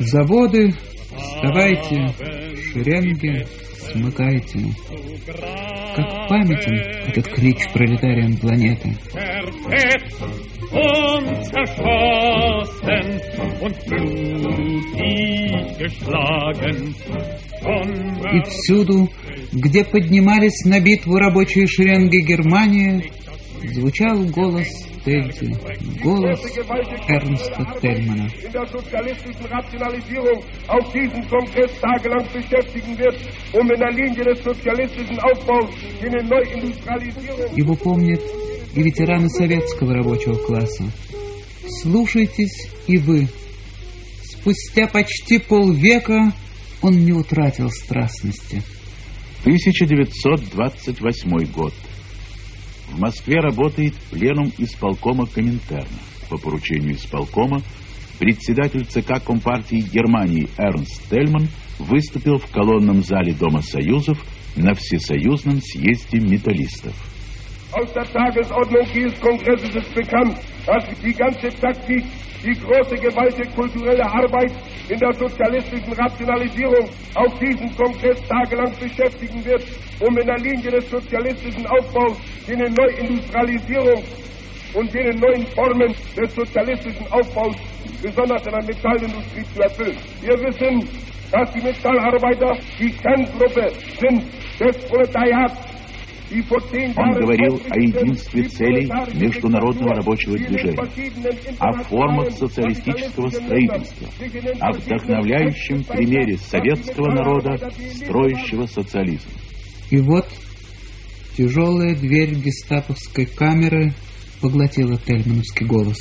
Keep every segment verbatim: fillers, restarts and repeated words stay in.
Заводы, вставайте, шеренги, смыкайте. Как памятен этот клич пролетариям планеты. И всюду, где поднимались на битву рабочие шеренги Германии, звучал голос Тедди, голос Эрнста Тельмана. Его помнят и ветераны советского рабочего класса. Слушайтесь и вы. Спустя почти полвека он не утратил страстности. тысяча девятьсот двадцать восьмой год. В Москве работает пленум исполкома Коминтерна. По поручению исполкома председатель ЦК Компартии Германии Эрнст Тельман выступил в колонном зале Дома Союзов на Всесоюзном съезде металлистов. Aus der Tagesordnung dieses Kongresses ist bekannt, dass die ganze Taktik, die große gewaltige kulturelle Arbeit in der sozialistischen Rationalisierung auf diesem Kongress tagelang beschäftigen wird, um in der Linie des sozialistischen Aufbaus jene Neuindustrialisierung und jene neuen Formen des sozialistischen Aufbaus, besonders in der Metallindustrie, zu erfüllen. Wir wissen, dass die Metallarbeiter die Kerngruppe sind des Proletariats. Он говорил о единстве целей международного рабочего движения, о формах социалистического строительства, о вдохновляющем примере советского народа, строящего социализм. И вот тяжелая дверь гестаповской камеры поглотила тельмановский голос.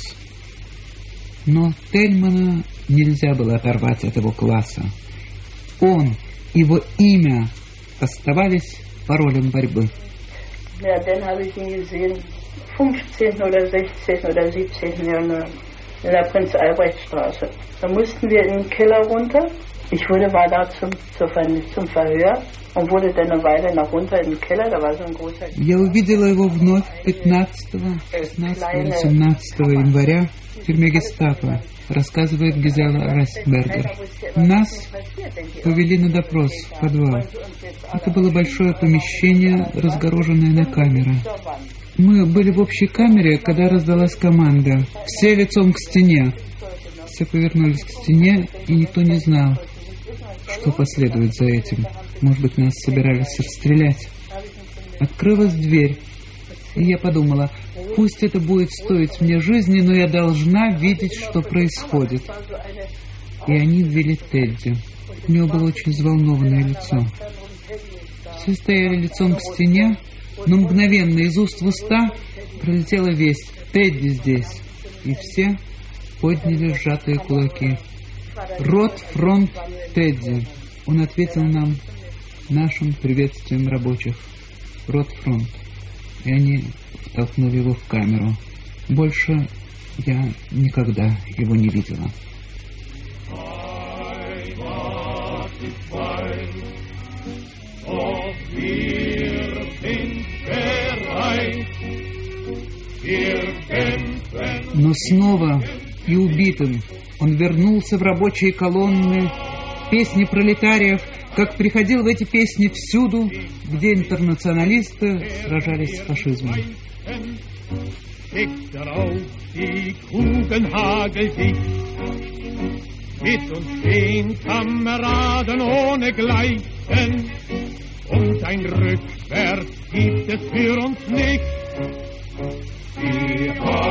Но Тельмана нельзя было оторвать от его класса. Он, его имя оставались паролем борьбы. Ja, dann habe ich ihn gesehen, fünfzehnten oder sechzehnten oder siebzehnten Januar in der Prinz-Albrecht-Straße. Da mussten wir in den Keller runter. Ich wurde, war da zum, zum Verhör und wurde dann eine Weile nach runter in den Keller. Da war so ein großer... Я увидела его вновь пятнадцатого, шестнадцатого или семнадцатого января в тюрьме гестапо, рассказывает Гизела Райсбергер. Нас повели на допрос в подвал. Это было большое помещение, разгороженное на камеры. Мы были в общей камере, когда раздалась команда. Все лицом к стене. Все повернулись к стене, и никто не знал, что последует за этим. Может быть, нас собирались расстрелять. Открылась дверь, и я подумала, пусть это будет стоить мне жизни, но я должна видеть, что происходит. И они ввели Тедди. У него было очень взволнованное лицо. Все стояли лицом к стене, но мгновенно из уст в уста пролетела весть: Тедди здесь. И все подняли сжатые кулаки. Рот, фронт, Тедди. Он ответил нам нашим приветствием рабочих. Рот, фронт. И они втолкнули его в камеру. Больше я никогда его не видела. Но снова и убитым он вернулся в рабочие колонны, песни пролетариев, как приходил в эти песни всюду, где интернационалисты сражались с фашизмом. Mit uns stehen Kameraden ohnegleichen, und ein Rückwärts gibt es für uns nicht. Die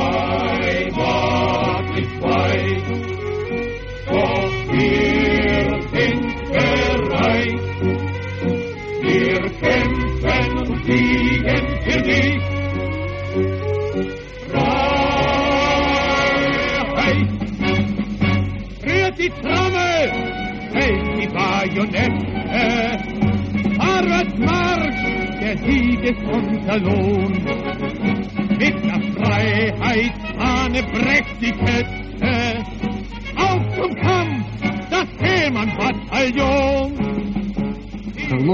Heimat ist weit, doch wir sind bereit. Wir kämpfen und siegen für dich. Die Trommel, hält die Bajonette, vorwärts Marsch, der Sieg ist unser Lohn. Mit der Freiheitsfahne prächtig Kette, auf zum Kampf, das Fehmarn-Bataillon.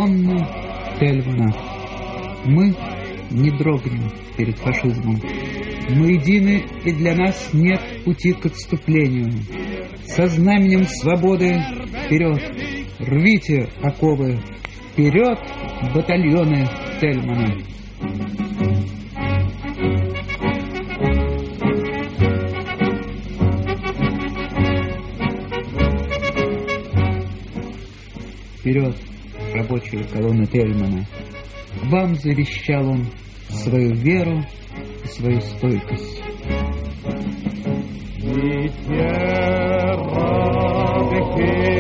Колонна Тельмана. Мы не дрогнем перед фашизмом. Мы едины, и для нас нет пути к отступлению. Со знаменем свободы вперед! Рвите оковы! Вперед, батальоны Тельмана! Вперед, рабочие колонны Тельмана! Вам завещал он свою веру и свою стойкость. Die Terra